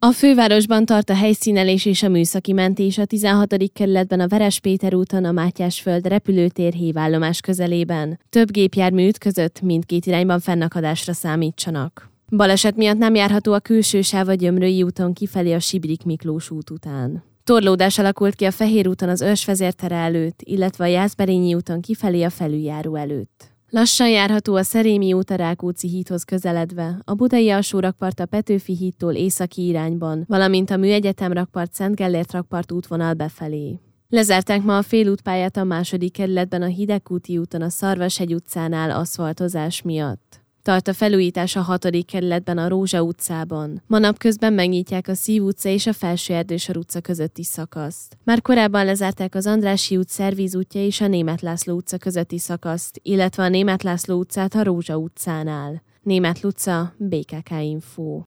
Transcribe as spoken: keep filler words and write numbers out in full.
A fővárosban tart a helyszínelés és a műszaki mentés a tizenhatodik kerületben a Veres Péter úton a Mátyásföld repülőtér hévállomás közelében. Több gépjármű ütközött, mindkét irányban fennakadásra számítsanak. Baleset miatt nem járható a külső sáv a Gyömrői úton kifelé a Sibrik Miklós út után. Torlódás alakult ki a Fehér úton az Őrsvezértere előtt, illetve a Jászberényi úton kifelé a felüljáró előtt. Lassan járható a Szerémi út a Rákóczi hídhoz közeledve, a Budai alsórakpart a Petőfi hídtól északi irányban, valamint a Műegyetem rakpart Szent Gellért rakpart útvonal befelé. Lezárták ma a félútpályát a második kerületben a Hidegkúti úton a Szarvashegy utcánál aszfaltozás miatt. Tart a felújítás a hatodik kerületben a Rózsa utcában. Ma napközben megnyitják a Szív utca és a Felső Erdősor utca közötti szakaszt. Már korábban lezárták az Andrássy út Szervíz útja és a Németh László utca közötti szakaszt, illetve a Németh László utcát a Rózsa utcánál. Németh utca, bé ká ká Info.